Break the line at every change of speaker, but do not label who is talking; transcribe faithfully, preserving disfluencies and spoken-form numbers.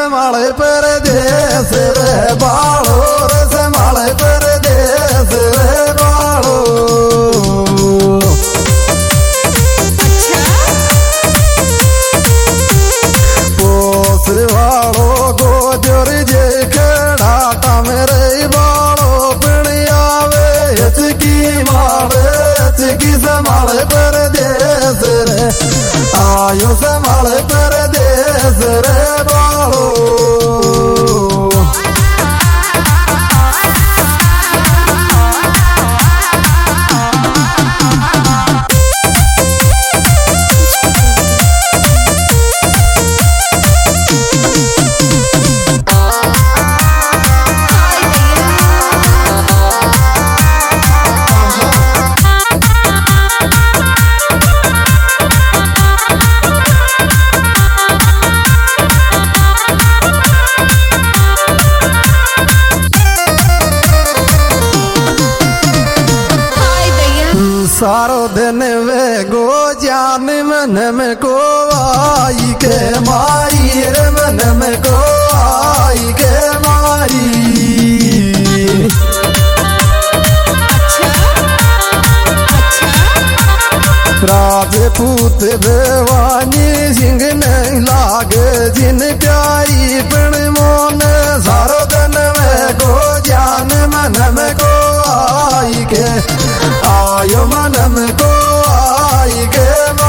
संभाले परदेस रे बालो रे संभाले परदेस रे बालो। पोस वालो गोजर जे खड़ा मेरे बालो पिणियावे हचकी मारे हचकी संभाले परदेस रे आयो संभाले परदेस रे बालो। सारो दिन वे गो जान मन में को आई के मारी रे मन में को आई के मारी। अच्छा, अच्छा। राजपूत बेवानी सिंह नहीं लागे जिन प्यारी पण मोन सारो दिन वे गो जान मन में को आई के आयो मन में को आई के।